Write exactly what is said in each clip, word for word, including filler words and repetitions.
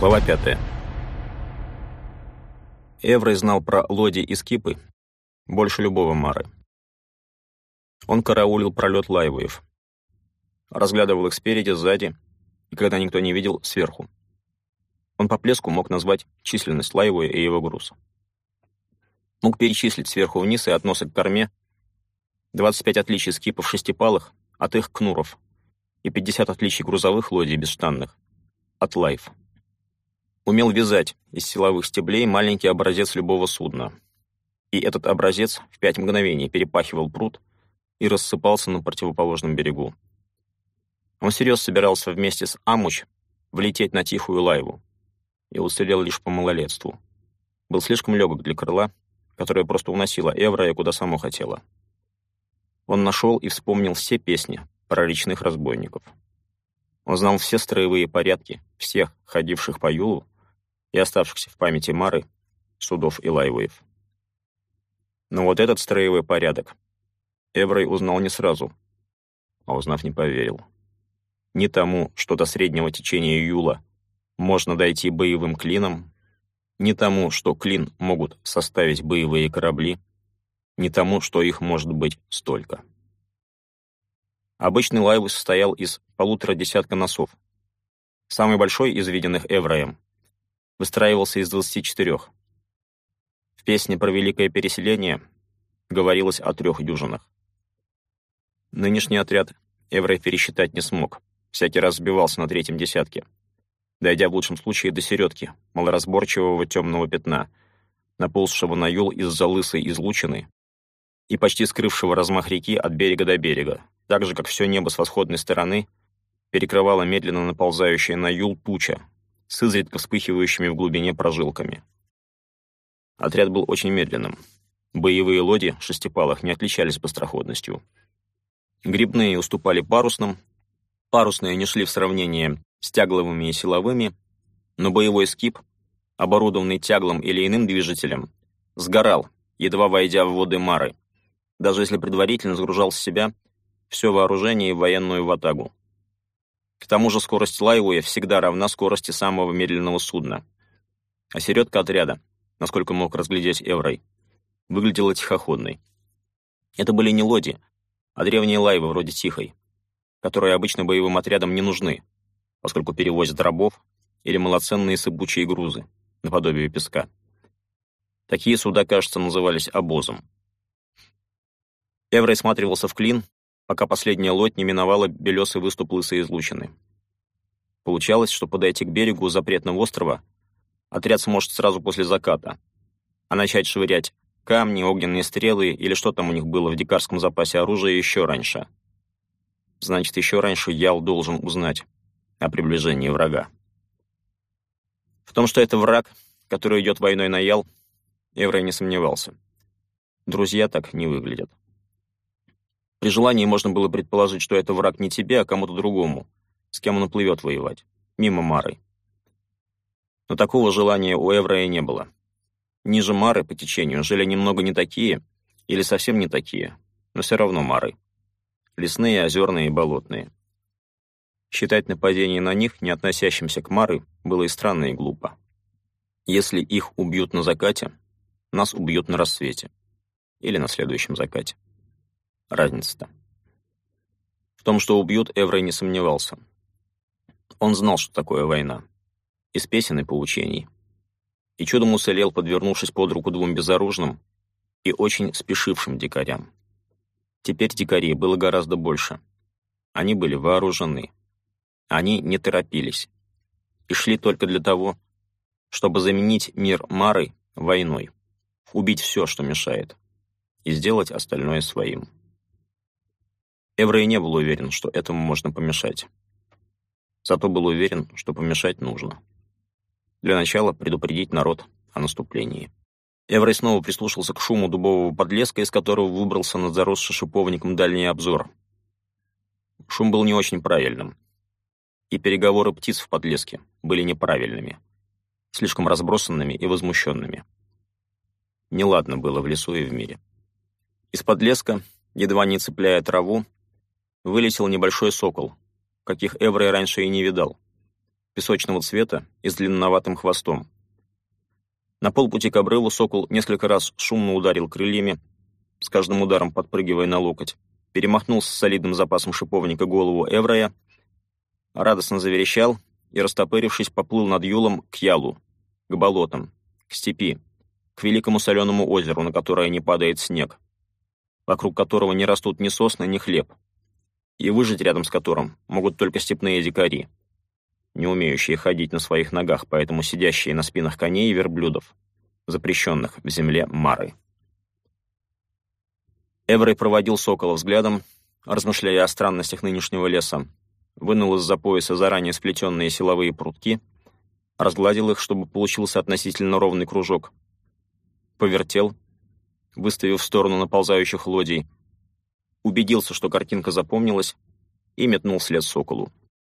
Глава пятая. Эврей знал про лоди и скипы больше любого Мары. Он караулил пролет лайвоев, разглядывал их спереди, сзади, и когда никто не видел, сверху. Он по плеску мог назвать численность лайвоя и его груз. Мог перечислить сверху вниз и от носа к корме двадцать пять отличий скипов шестипалых от их кнуров и пятьдесят отличий грузовых лодий бесштанных от лайв. Умел вязать из силовых стеблей маленький образец любого судна. И этот образец в пять мгновений перепахивал пруд и рассыпался на противоположном берегу. Он всерьез собирался вместе с Амуч влететь на тихую лайву и уцелел лишь по малолетству. Был слишком легок для крыла, которое просто уносило Эврея куда само хотело. Он нашел и вспомнил все песни про речных разбойников. Он знал все строевые порядки всех ходивших по Юлу и оставшихся в памяти Мары судов и лайвоев. Но вот этот строевой порядок Эврей узнал не сразу, а узнав, не поверил. Ни тому, что до среднего течения Юла можно дойти боевым клином, ни тому, что клин могут составить боевые корабли, ни тому, что их может быть столько. Обычный лайв состоял из полутора десятка носов. Самый большой из виденных Эвреем выстраивался из двадцати четырёх. В песне про Великое Переселение говорилось о трех дюжинах. Нынешний отряд Эврей пересчитать не смог, всякий раз сбивался на третьем десятке, дойдя в лучшем случае до середки малоразборчивого темного пятна, наползшего на Юл из-за лысой излучины и почти скрывшего размах реки от берега до берега, так же, как все небо с восходной стороны перекрывала медленно наползающая на Юл туча с изредка вспыхивающими в глубине прожилками. Отряд был очень медленным. Боевые лоди шестипалых не отличались быстроходностью. Грибные уступали парусным, парусные не шли в сравнение с тягловыми и силовыми, но боевой скип, оборудованный тяглом или иным движителем, сгорал, едва войдя в воды Мары, даже если предварительно сгружал с себя все вооружение и военную ватагу. К тому же скорость лайвоя всегда равна скорости самого медленного судна. А середка отряда, насколько мог разглядеть Эврей, выглядела тихоходной. Это были не лоди, а древние лайвы вроде Тихой, которые обычно боевым отрядам не нужны, поскольку перевозят рабов или малоценные сыпучие грузы, наподобие песка. Такие суда, кажется, назывались обозом. Эврей всматривался в клин, пока последняя лодь не миновала белесый выступ лысой излучины. Получалось, что подойти к берегу запретного острова отряд сможет сразу после заката, а начать швырять камни, огненные стрелы или что там у них было в дикарском запасе оружия еще раньше. Значит, еще раньше Ял должен узнать о приближении врага. В том, что это враг, который идет войной на Ял, Эврей не сомневался. Друзья так не выглядят. При желании можно было предположить, что это враг не тебе, а кому-то другому, с кем он плывет воевать, мимо Мары. Но такого желания у Эврея не было. Ниже Мары по течению жили немного не такие, или совсем не такие, но все равно Мары. Лесные, озерные и болотные. Считать нападение на них, не относящимся к Мары, было и странно, и глупо. Если их убьют на закате, нас убьют на рассвете. Или на следующем закате. Разница-то. В том, что убьют, Эврей не сомневался. Он знал, что такое война. Из песен и поучений. И чудом уцелел, подвернувшись под руку двум безоружным и очень спешившим дикарям. Теперь дикарей было гораздо больше. Они были вооружены. Они не торопились. И шли только для того, чтобы заменить мир Мары войной. Убить все, что мешает. И сделать остальное своим. Эврей не был уверен, что этому можно помешать. Зато был уверен, что помешать нужно. Для начала предупредить народ о наступлении. Эврей снова прислушался к шуму дубового подлеска, из которого выбрался над заросшим шиповником дальний обзор. Шум был не очень правильным. И переговоры птиц в подлеске были неправильными, слишком разбросанными и возмущенными. Неладно было в лесу и в мире. Из подлеска, едва не цепляя траву, вылетел небольшой сокол, каких Эврей раньше и не видал. песочного цвета и с длинноватым хвостом. На полпути к обрыву сокол несколько раз шумно ударил крыльями, с каждым ударом подпрыгивая на локоть, перемахнул с солидным запасом шиповника голову Эврая, радостно заверещал и, растопырившись, поплыл над Юлом к Ялу, к болотам, к степи, к великому соленому озеру, на которое не падает снег, вокруг которого не растут ни сосны, ни хлеб, и выжить рядом с которым могут только степные дикари, не умеющие ходить на своих ногах, поэтому сидящие на спинах коней и верблюдов, запрещенных в земле Мары. Эврей проводил сокола взглядом, размышляя о странностях нынешнего леса, вынул из-за пояса заранее сплетенные силовые прутки, разгладил их, чтобы получился относительно ровный кружок, повертел, выставив в сторону наползающих лодий, убедился, что картинка запомнилась, и метнул вслед соколу.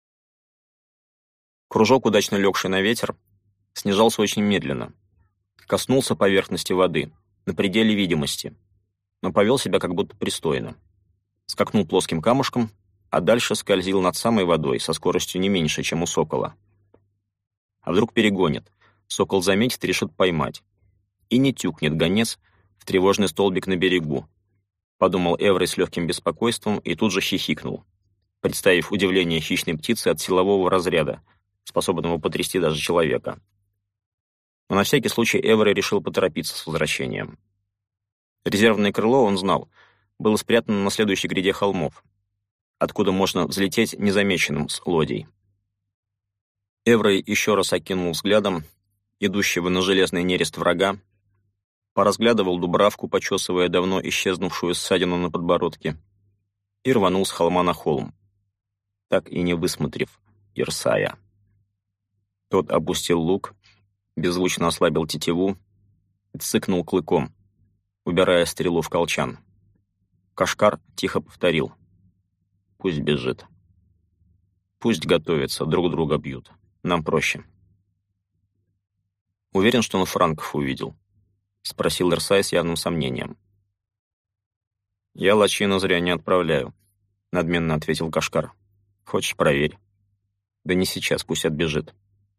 Кружок, удачно легший на ветер, снижался очень медленно, коснулся поверхности воды, на пределе видимости, но повел себя как будто пристойно. Скакнул плоским камушком, а дальше скользил над самой водой со скоростью не меньше, чем у сокола. А вдруг перегонит, сокол заметит и решит поймать. И не тюкнет гонец в тревожный столбик на берегу, подумал Эврей с легким беспокойством и тут же хихикнул, представив удивление хищной птицы от силового разряда, способного потрясти даже человека. Но на всякий случай Эврей решил поторопиться с возвращением. Резервное крыло, он знал, было спрятано на следующей гряде холмов, откуда можно взлететь незамеченным с лодей. Эврей еще раз окинул взглядом идущего на железный нерест врага, поразглядывал Дубравку, почесывая давно исчезнувшую ссадину на подбородке, и рванул с холма на холм, так и не высмотрев Ирсая. Тот опустил лук, беззвучно ослабил тетиву и цыкнул клыком, убирая стрелу в колчан. Кашкар тихо повторил: «Пусть бежит. Пусть готовится, друг друга бьют. Нам проще». «Уверен, что он франков увидел?» — спросил Ирсай с явным сомнением. «Я лачину зря не отправляю», — надменно ответил Кашкар. «Хочешь, проверь». «Да не сейчас, пусть отбежит».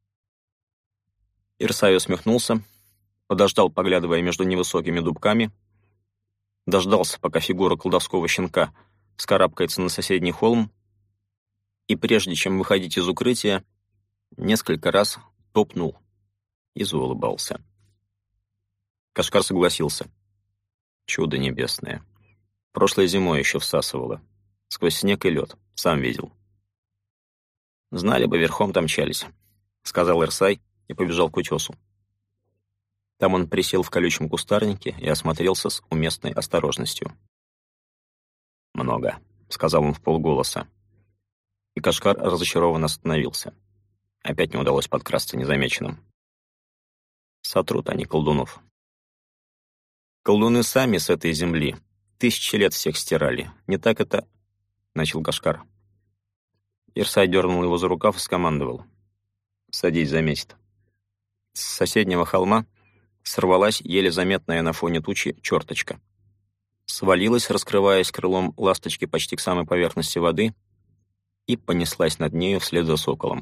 Ирсай усмехнулся, подождал, поглядывая между невысокими дубками, дождался, пока фигура колдовского щенка вскарабкается на соседний холм, и прежде чем выходить из укрытия, несколько раз топнул и заулыбался. Кашкар согласился. Чудо небесное. Прошлой зимой еще всасывало. Сквозь снег и лед. Сам видел. «Знали бы, верхом там мчались», — сказал Ирсай и побежал к утесу. Там он присел в колючем кустарнике и осмотрелся с уместной осторожностью. «Много», — сказал он вполголоса. И Кашкар разочарованно остановился. Опять не удалось подкрасться незамеченным. Сотрут они колдунов. «Колдуны сами с этой земли тысячи лет всех стирали. Не так это...» — начал Кашкар. Ирсай дернул его за рукав и скомандовал: «Садись, заметит». С соседнего холма сорвалась еле заметная на фоне тучи черточка. Свалилась, раскрываясь крылом ласточки почти к самой поверхности воды, и понеслась над нею вслед за соколом.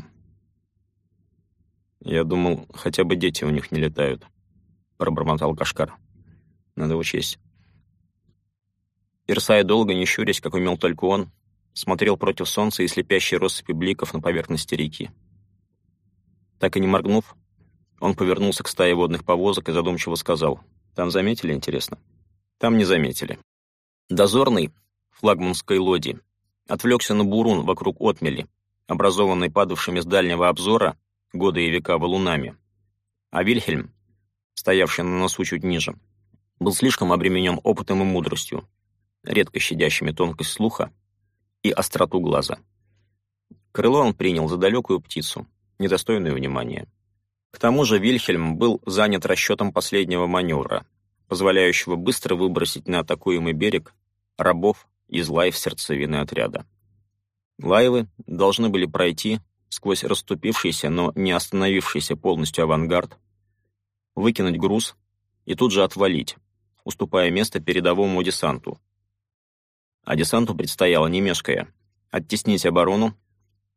«Я думал, хотя бы дети у них не летают», — пробормотал Кашкар. «Надо учесть». Ирсай, долго не щурясь, как умел только он, смотрел против солнца и слепящей россыпи бликов на поверхности реки. Так и не моргнув, он повернулся к стае водных повозок и задумчиво сказал: «Там заметили, интересно?» Там не заметили. Дозорный флагманской лоди отвлекся на бурун вокруг отмели, образованной падавшими с дальнего обзора годы и века валунами, а Вильхельм, стоявший на носу чуть ниже, был слишком обременен опытом и мудростью, редко щадящими тонкость слуха и остроту глаза. Крыло он принял за далекую птицу, недостойную внимания. К тому же Вильхельм был занят расчетом последнего маневра, позволяющего быстро выбросить на атакуемый берег рабов из лайв сердцевины отряда. Лайвы должны были пройти сквозь расступившийся, но не остановившийся полностью авангард, выкинуть груз и тут же отвалить, уступая место передовому десанту. А десанту предстояло, не мешкая, оттеснить оборону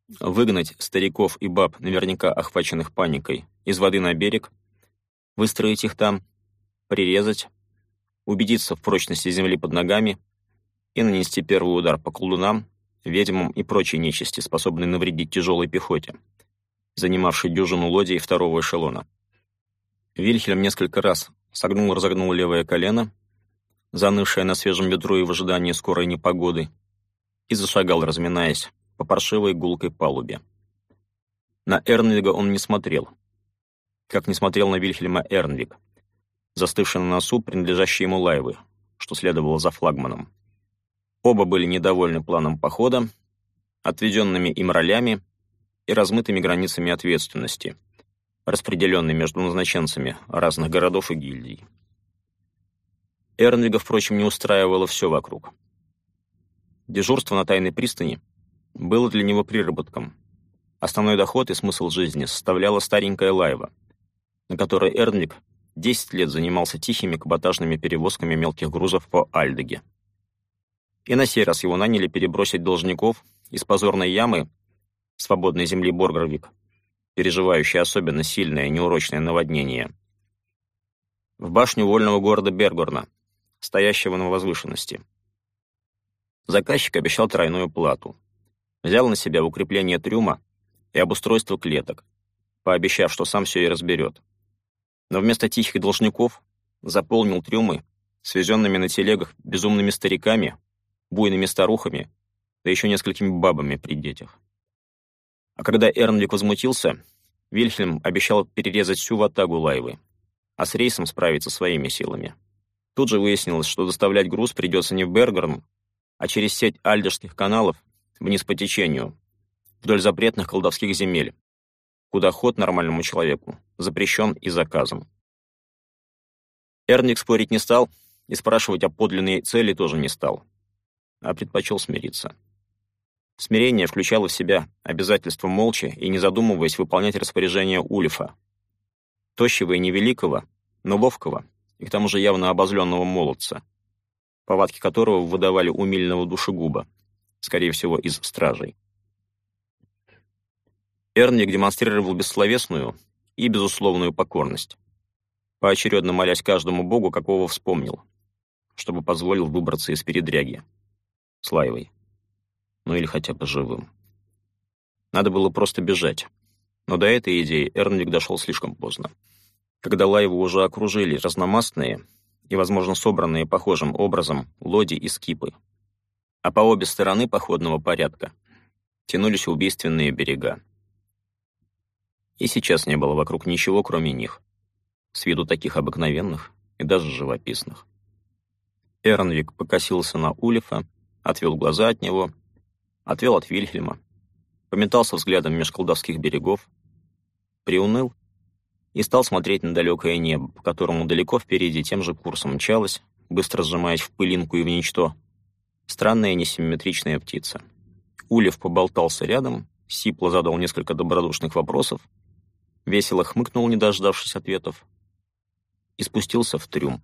выгнать стариков и баб, наверняка охваченных паникой, из воды на берег, выстроить их там, прирезать, убедиться в прочности земли под ногами и нанести первый удар по колдунам, ведьмам и прочей нечисти, способной навредить тяжелой пехоте, занимавшей дюжину лодий второго эшелона. Вильхельм несколько раз согнул-разогнул левое колено, занывшее на свежем ветру и в ожидании скорой непогоды, и зашагал, разминаясь, по паршивой гулкой палубе. На Эрнвига он не смотрел, как не смотрел на Вильхельма Эрнвиг, застывший на носу принадлежащей ему лайвы, что следовало за флагманом. Оба были недовольны планом похода, отведенными им ролями и размытыми границами ответственности, распределенной между назначенцами разных городов и гильдий. Эрнвига, впрочем, не устраивало все вокруг. Дежурство на тайной пристани было для него приработком. Основной доход и смысл жизни составляла старенькая лайва, на которой Эрнвиг десять лет занимался тихими каботажными перевозками мелких грузов по Альдеге. И на сей раз его наняли перебросить должников из позорной ямы свободной земли Боргервик, переживающей особенно сильное неурочное наводнение, в башню вольного города Бергорна, стоящего на возвышенности. Заказчик обещал тройную плату. Взял на себя укрепление трюма и обустройство клеток, пообещав, что сам все и разберет. Но вместо тихих должников заполнил трюмы свезенными на телегах безумными стариками, буйными старухами, да еще несколькими бабами при детях. А когда Эрнвиг возмутился, Вильхельм обещал перерезать всю ватагу лайвы, а с рейсом справиться своими силами. Тут же выяснилось, что доставлять груз придется не в Бергорн, а через сеть альдерских каналов вниз по течению, вдоль запретных колдовских земель, куда ход нормальному человеку запрещен и заказом. Эрнвиг спорить не стал и спрашивать о подлинной цели тоже не стал, а предпочел смириться. Смирение включало в себя обязательство молча и не задумываясь выполнять распоряжение Улифа, тощего и невеликого, но ловкого и к тому же явно обозленного молодца, повадки которого выдавали умильного душегуба, скорее всего, из стражей. Эрнвиг демонстрировал бессловесную и безусловную покорность, поочередно молясь каждому богу, какого вспомнил, чтобы позволил выбраться из передряги с лайвой, ну или хотя бы живым. Надо было просто бежать, но до этой идеи Эрнвиг дошел слишком поздно, когда лайву уже окружили разномастные и, возможно, собранные похожим образом лоди и скипы, а по обе стороны походного порядка тянулись убийственные берега. И сейчас не было вокруг ничего, кроме них, с виду таких обыкновенных и даже живописных. Эрнвиг покосился на Улифа, отвел глаза от него, отвел от Вильхельма, пометался взглядом меж колдовских берегов, приуныл и стал смотреть на далекое небо, по которому далеко впереди тем же курсом мчалась, быстро сжимаясь в пылинку и в ничто, странная несимметричная птица. Улиф поболтался рядом, сипло задал несколько добродушных вопросов, весело хмыкнул, не дождавшись ответов, и спустился в трюм.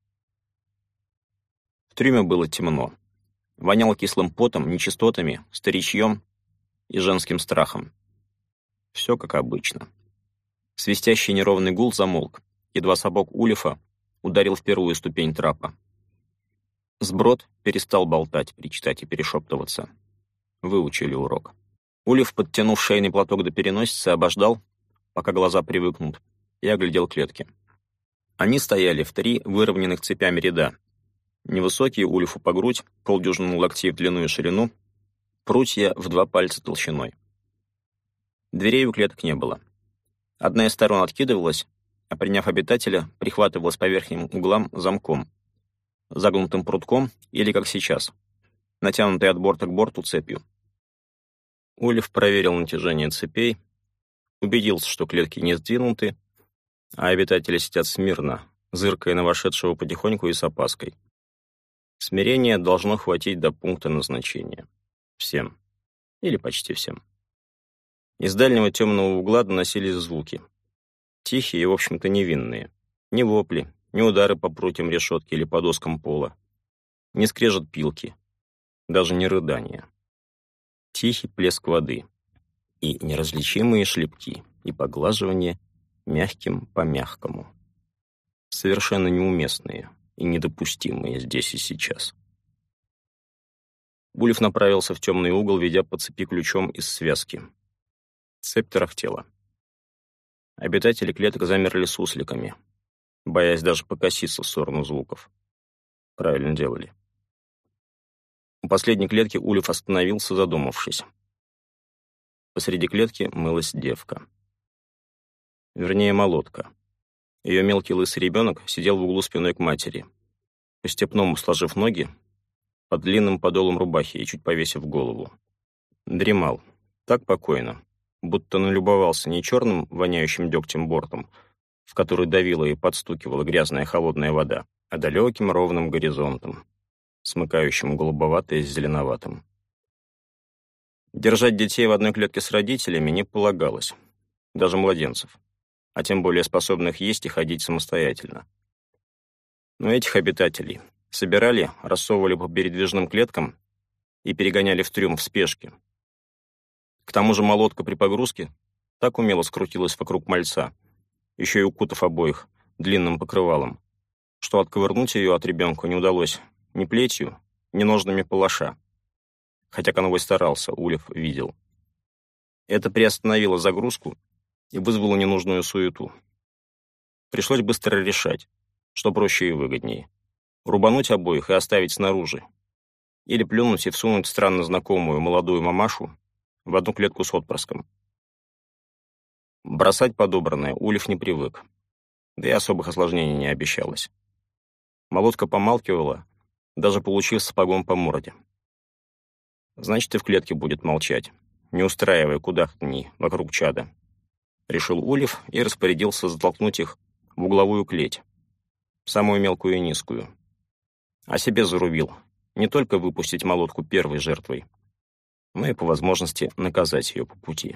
В трюме было темно. Воняло кислым потом, нечистотами, старичьем и женским страхом. Все как обычно. Свистящий неровный гул замолк, едва сапог Улифа ударил в первую ступень трапа. Сброд перестал болтать, причитать и перешептываться. Выучили урок. Улиф, подтянув шейный платок до переносицы, обождал, пока глаза привыкнут, и оглядел клетки. Они стояли в три выровненных цепями ряда. Невысокие Улифу по грудь, полдюжины локтей в длину и ширину, прутья в два пальца толщиной. Дверей у клеток не было. Одна из сторон откидывалась, а приняв обитателя, прихватывалась по верхним углам замком, загнутым прутком или, как сейчас, натянутой от борта к борту цепью. Улиф проверил натяжение цепей, убедился, что клетки не сдвинуты, а обитатели сидят смирно, зыркая на вошедшего потихоньку и с опаской. Смирения должно хватить до пункта назначения. Всем. Или почти всем. Из дальнего темного угла доносились звуки. Тихие и, в общем-то, невинные. Ни вопли, ни удары по прутьям решетки или по доскам пола. Не скрежет пилки. Даже не рыдания. Тихий плеск воды. и неразличимые шлепки, и поглаживание мягким по мягкому. Совершенно неуместные и недопустимые здесь и сейчас. Улев направился в темный угол, ведя по цепи ключом из связки. Цепь тарахтела. Обитатели клеток замерли сусликами, боясь даже покоситься в сторону звуков. Правильно делали. У последней клетки Улев остановился, задумавшись. Посреди клетки мылась девка. Вернее, молотка. Ее мелкий лысый ребенок сидел в углу спиной к матери, по-степному сложив ноги под длинным подолом рубахи и чуть повесив голову. Дремал. Так покойно, будто налюбовался не черным, воняющим дегтем бортом, в который давила и подстукивала грязная холодная вода, а далеким ровным горизонтом, смыкающим голубоватое с зеленоватым. Держать детей в одной клетке с родителями не полагалось, даже младенцев, а тем более способных есть и ходить самостоятельно. Но этих обитателей собирали, рассовывали по передвижным клеткам и перегоняли в трюм в спешке. К тому же молотка при погрузке так умело скрутилась вокруг мальца, еще и укутав обоих длинным покрывалом, что отковырнуть ее от ребенка не удалось ни плетью, ни ножными палаша, хотя конвой старался, Улев видел. Это приостановило загрузку и вызвало ненужную суету. Пришлось быстро решать, что проще и выгоднее. Рубануть обоих и оставить снаружи. Или плюнуть и всунуть странно знакомую молодую мамашу в одну клетку с отпрыском. Бросать подобранное Улев не привык, да и особых осложнений не обещалось. Молотка помалкивала, даже получив сапогом по морде. Значит, и в клетке будет молчать, не устраивая кудахтаний вокруг чада. Решил Улев и распорядился затолкнуть их в угловую клеть, самую мелкую и низкую. А себе зарубил не только выпустить молотку первой жертвой, но и по возможности наказать ее по пути.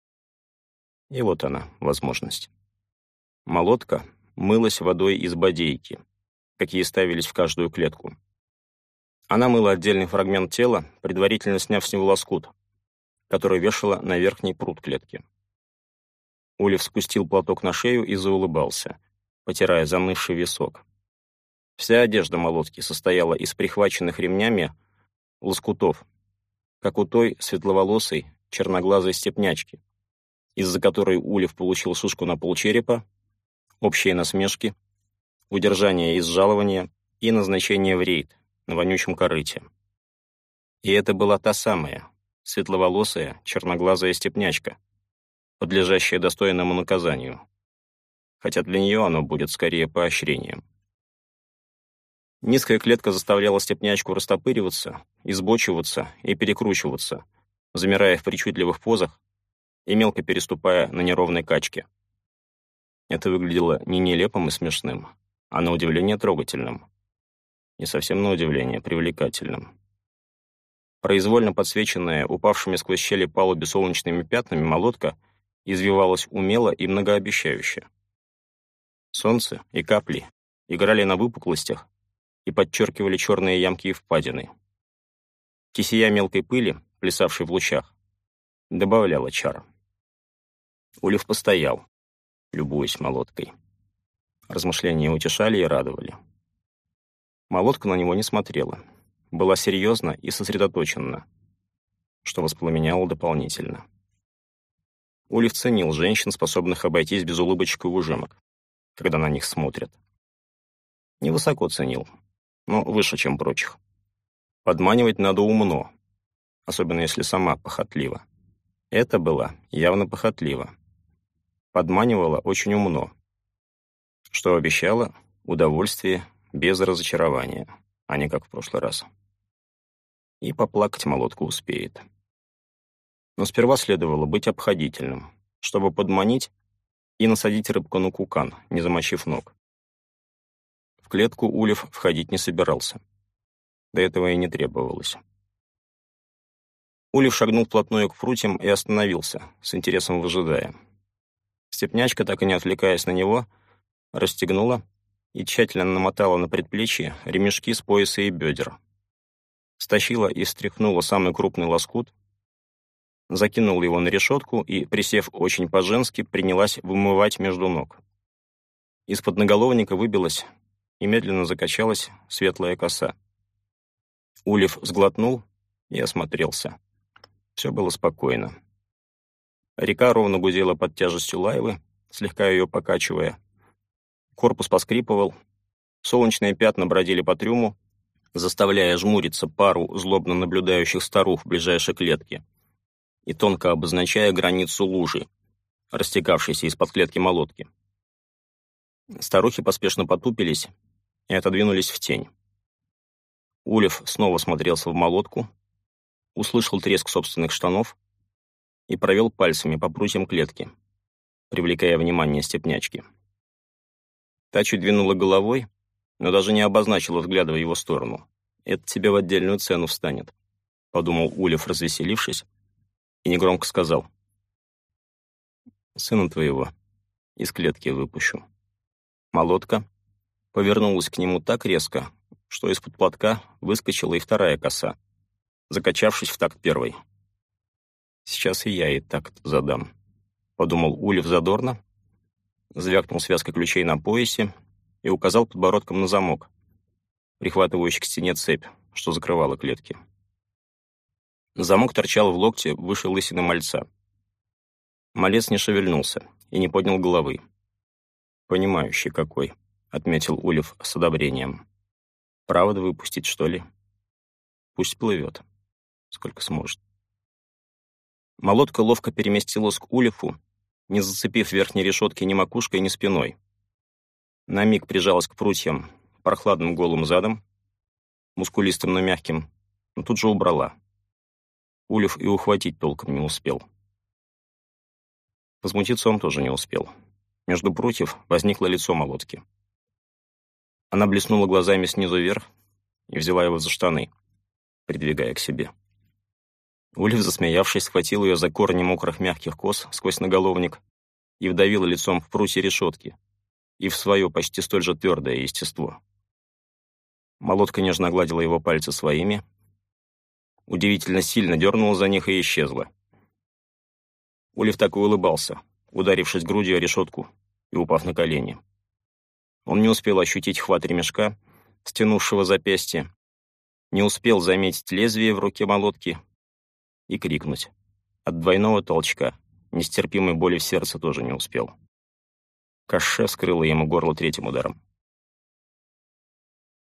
И вот она, возможность. Молотка мылась водой из бодейки, какие ставились в каждую клетку. Она мыла отдельный фрагмент тела, предварительно сняв с него лоскут, который вешала на верхний прут клетки. Улев спустил платок на шею и заулыбался, потирая занывший висок. Вся одежда молотки состояла из прихваченных ремнями лоскутов, как у той светловолосой, черноглазой степнячки, из-за которой Улев получил шишку на полчерепа, общие насмешки, удержание из жалования и назначение в рейд на вонючем корыте. И это была та самая светловолосая, черноглазая степнячка, подлежащая достойному наказанию, хотя для нее оно будет скорее поощрением. Низкая клетка заставляла степнячку растопыриваться, избочиваться и перекручиваться, замирая в причудливых позах и мелко переступая на неровной качке. Это выглядело не нелепым и смешным, а на удивление трогательным. И совсем на удивление привлекательным. Произвольно подсвеченная упавшими сквозь щели палуби солнечными пятнами молотка извивалась умело и многообещающе. Солнце и капли играли на выпуклостях и подчеркивали черные ямки и впадины. Кисея мелкой пыли, плясавшей в лучах, добавляла чар. Улев постоял, любуясь молоткой. Размышления утешали и радовали. Молотка на него не смотрела, была серьезна и сосредоточена, что воспламеняло дополнительно. Улев ценил женщин, способных обойтись без улыбочек и ужимок, когда на них смотрят. Невысоко ценил, но выше, чем прочих. Подманивать надо умно, особенно если сама похотлива. Это была явно похотлива. Подманивала очень умно, что обещало удовольствие без разочарования, а не как в прошлый раз. И поплакать молотка успеет. Но сперва следовало быть обходительным, чтобы подманить и насадить рыбку на кукан, не замочив ног. В клетку Улев входить не собирался. До этого и не требовалось. Улев шагнул вплотную к прутьям и остановился, с интересом выжидая. Степнячка, так и не отвлекаясь на него, расстегнула и тщательно намотала на предплечье ремешки с пояса и бедер. Стащила и встряхнула самый крупный лоскут, закинула его на решетку и, присев очень по-женски, принялась вымывать между ног. Из-под наголовника выбилась и медленно закачалась светлая коса. Ульев сглотнул и осмотрелся. Все было спокойно. Река ровно гудела под тяжестью лайвы, слегка ее покачивая. Корпус поскрипывал, солнечные пятна бродили по трюму, заставляя жмуриться пару злобно наблюдающих старух в ближайшей клетке и тонко обозначая границу лужи, растекавшейся из-под клетки молотки. Старухи поспешно потупились и отодвинулись в тень. Ульев снова смотрелся в молотку, услышал треск собственных штанов и провел пальцами по прутьям клетки, привлекая внимание степнячки. Та чуть двинула головой, но даже не обозначила взгляда в его сторону. «Это тебе в отдельную цену встанет», — подумал Ульев, развеселившись, и негромко сказал: «Сына твоего из клетки выпущу». Молотка повернулась к нему так резко, что из-под платка выскочила и вторая коса, закачавшись в такт первой. «Сейчас и я ей такт задам», — подумал Ульев задорно, звякнул связкой ключей на поясе и указал подбородком на замок, прихватывающий к стене цепь, что закрывала клетки. Замок торчал в локте выше лысины мальца. Малец не шевельнулся и не поднял головы. «Понимающий какой», — отметил Ульев с одобрением. «Правда выпустить, что ли? Пусть плывет, сколько сможет». Молотка ловко переместилась к Ульеву, не зацепив верхней решетки ни макушкой, ни спиной. На миг прижалась к прутьям прохладным голым задом, мускулистым, но мягким, но тут же убрала. Ульев и ухватить толком не успел. Возмутиться он тоже не успел. Между прутьев возникло лицо молотки. Она блеснула глазами снизу вверх и взяла его за штаны, придвигая к себе. Ульев, засмеявшись, схватил ее за корни мокрых мягких кос сквозь наголовник и вдавил лицом в прутья решетки и в свое почти столь же твердое естество. Молотка нежно огладила его пальцы своими, удивительно сильно дернула за них и исчезла. Ульев так и улыбался, ударившись грудью о решетку и упав на колени. Он не успел ощутить хват ремешка, стянувшего запястье, не успел заметить лезвие в руке молотки и крикнуть. От двойного толчка нестерпимой боли в сердце тоже не успел. Каше вскрыло ему горло третьим ударом.